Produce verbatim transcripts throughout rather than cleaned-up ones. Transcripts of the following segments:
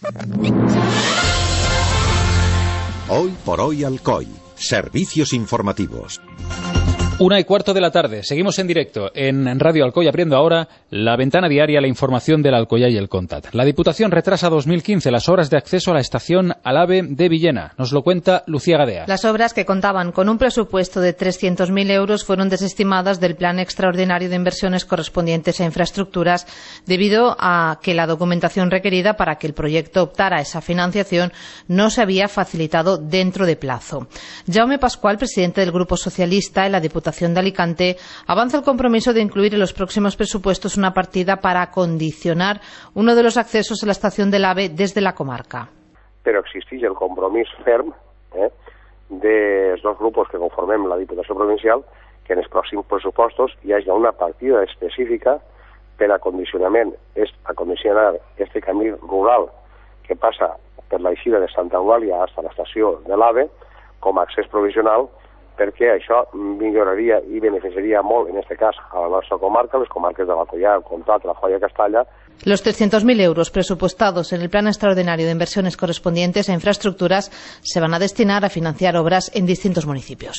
Hoy por hoy Alcoy. Servicios informativos. Una y cuarto de la tarde. Seguimos en directo en Radio Alcoy, abriendo ahora la ventana diaria, la información del Alcoyá y el Contat. La Diputación retrasa dos mil quince las obras de acceso a la estación Alave de Villena. Nos lo cuenta Lucía Gadea. Las obras, que contaban con un presupuesto de trescientos mil euros, fueron desestimadas del Plan Extraordinario de Inversiones correspondientes a infraestructuras debido a que la documentación requerida para que el proyecto optara a esa financiación no se había facilitado dentro de plazo. Jaume Pascual, presidente del Grupo Socialista en la Diputación de Alicante, avanza el compromiso de incluir en los próximos presupuestos una partida para acondicionar uno de los accesos a la estación del AVE desde la comarca. Però existeix el compromís ferm eh, dels dos grupos que conformem la Diputació Provincial que en els pròxims pressupostos hi hagi una partida específica per a acondicionament, és acondicionar este camí rural que passa per l'eixida de Santa Eulàlia fins a l'estació de l'AVE com a accés provisional, perquè això milloraria i beneficiaria molt, en este cas, a la nostra comarca, les comarques de l'Alcoyà, el Contat, la Joia Castalla. Los trescientos mil euros presupuestados en el Plan Extraordinario de Inversiones correspondientes a infraestructuras se van a destinar a financiar obras en distintos municipios.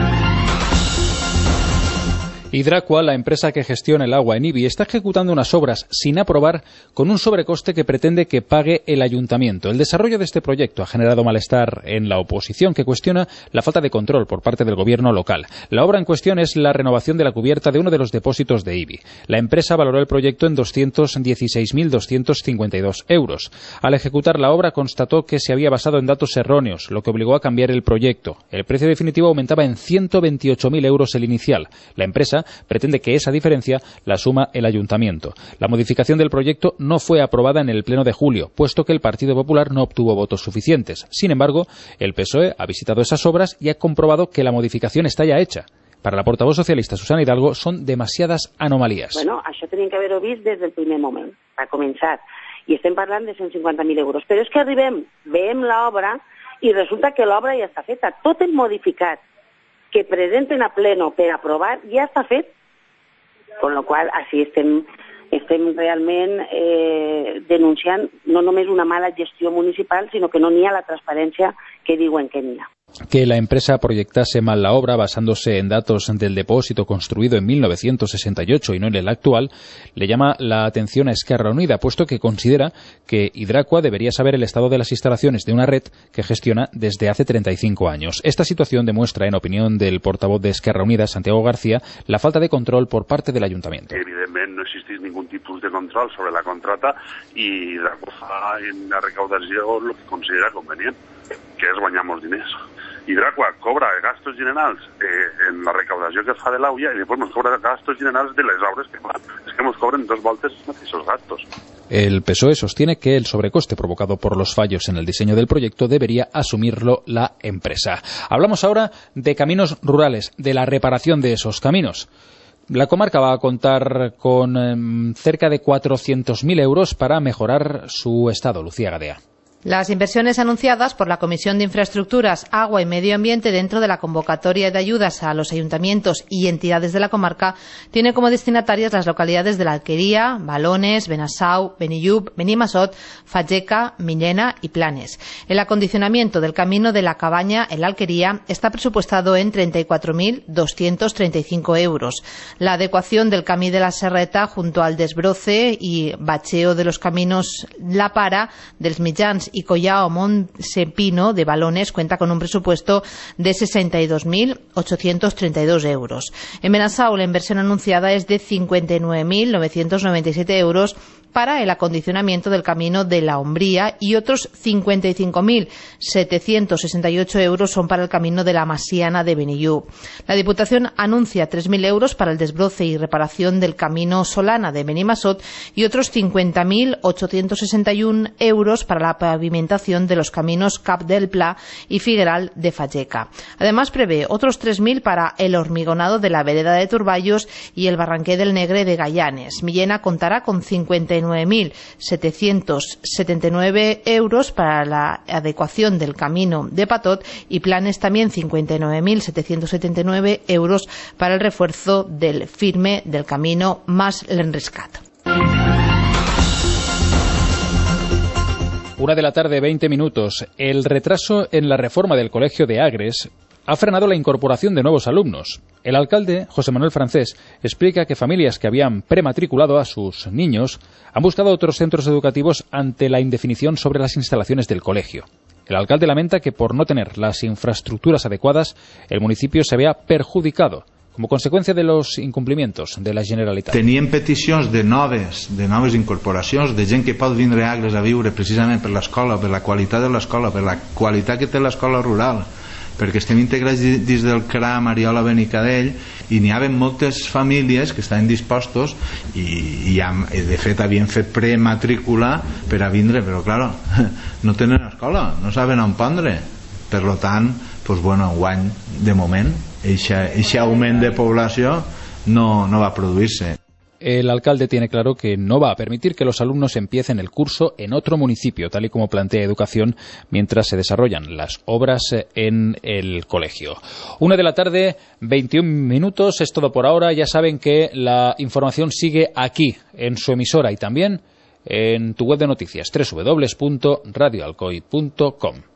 Hidracua, la empresa que gestiona el agua en Ibi, está ejecutando unas obras sin aprobar con un sobrecoste que pretende que pague el ayuntamiento. El desarrollo de este proyecto ha generado malestar en la oposición, que cuestiona la falta de control por parte del gobierno local. La obra en cuestión es la renovación de la cubierta de uno de los depósitos de Ibi. La empresa valoró el proyecto en doscientos dieciséis mil doscientos cincuenta y dos euros. Al ejecutar la obra constató que se había basado en datos erróneos, lo que obligó a cambiar el proyecto. El precio definitivo aumentaba en ciento veintiocho mil euros el inicial. La empresa pretende que esa diferencia la suma el ayuntamiento. La modificación del proyecto no fue aprobada en el pleno de julio, puesto que el Partido Popular no obtuvo votos suficientes. Sin embargo, el P S O E ha visitado esas obras y ha comprobado que la modificación está ya hecha. Para la portavoz socialista Susana Hidalgo son demasiadas anomalías. Bueno, això tenim que haver-ho vist des del primer moment, a començar. I estem parlant de cent cinquanta mil euros. Però és que arribem, veiem l'obra i resulta que l'obra ja està feta. Tot el modificat que presenten a pleno per aprovar ja està fet, con lo qual així estem, estem realment eh, denunciant no només una mala gestió municipal, sinó que no n'hi ha la transparència que diuen que n'hi ha. Que la empresa proyectase mal la obra basándose en datos del depósito construido en mil novecientos sesenta y ocho y no en el actual, le llama la atención a Esquerra Unida, puesto que considera que Hidracua debería saber el estado de las instalaciones de una red que gestiona desde hace treinta y cinco años. Esta situación demuestra, en opinión del portavoz de Esquerra Unida, Santiago García, la falta de control por parte del ayuntamiento. Evidentment no existeix ningún tipus de control sobre la contrata i Hidracua fa en la recaudació el que considera convenient, que és guanyar molts diners. Hidracua cobra gastos generals eh, en la recaudació que fa de l'AUIA i després nos cobra gastos generals de les obres que fan. És que nos cobren dos voltes els mateixos gastos. El P S O E sostiene que el sobrecoste provocado por los fallos en el diseño del proyecto debería asumirlo la empresa. Hablamos ahora de caminos rurales, de la reparación de esos caminos. La comarca va a contar con eh, cerca de cuatrocientos mil euros para mejorar su estado. Lucía Gadea. Las inversiones anunciadas por la Comisión de Infraestructuras, Agua y Medio Ambiente dentro de la convocatoria de ayudas a los ayuntamientos y entidades de la comarca tienen como destinatarias las localidades de la Alquería, Balones, Benasau, Benillup, Benimassot, Fageca, Millena y Planes. El acondicionamiento del camino de la Cabaña en la Alquería está presupuestado en treinta y cuatro mil doscientos treinta y cinco euros. La adecuación del camí de la Serreta junto al desbroce y bacheo de los caminos La Para, dels Mitjans y Collao Montsepino de Balones cuenta con un presupuesto de sesenta y dos mil ochocientos treinta y dos euros. En Benasau la inversión anunciada es de cincuenta y nueve mil novecientos noventa y siete euros para el acondicionamiento del camino de la Umbría y otros cincuenta y cinco mil setecientos sesenta y ocho euros son para el camino de la Masiana de Benillup. La Diputación anuncia tres mil euros para el desbroce y reparación del camino Solana de Benimassot y otros cincuenta mil ochocientos sesenta y uno euros para la pavimentación de los caminos Cap del Pla y Figueral de Fageca. Además prevé otros tres mil para el hormigonado de la vereda de Turballos y el barranquer del Negre de Gallanes. Millena contará con cincuenta y nueve mil setecientos setenta y nueve euros para la adecuación del camino de Patot y Planes también cincuenta y nueve mil setecientos setenta y nueve euros para el refuerzo del firme del camino Mas l'Enriscat. Una de la tarde, veinte minutos. El retraso en la reforma del Colegio de Agres ha frenado la incorporación de nuevos alumnos. El alcalde, José Manuel Francés, explica que familias que habían prematriculado a sus niños han buscado otros centros educativos ante la indefinición sobre las instalaciones del colegio. El alcalde lamenta que por no tener las infraestructuras adecuadas, el municipio se vea perjudicado como conseqüència de los incumplimientos de la Generalitat. Tenien peticions de noves, de noves incorporacions, de gent que pot vindre a Agres a viure precisament per l'escola, per la qualitat de l'escola, per la qualitat que té l'escola rural, perquè estem integrats dins del C R A Mariola Benicadell i n'hi havia moltes famílies que estaven dispostos i, i de fet havien fet prematrícula per a vindre, però clar, no tenen escola, no saben on pondre. Per tant, pues bueno, enguany, de moment, ese aumento de población no, no va a producirse. El alcalde tiene claro que no va a permitir que los alumnos empiecen el curso en otro municipio, tal y como plantea Educación, mientras se desarrollan las obras en el colegio. Una de la tarde, veintiún minutos, es todo por ahora. Ya saben que la información sigue aquí, en su emisora y también en tu web de noticias, doble u doble u doble u punto radio alcoy punto com.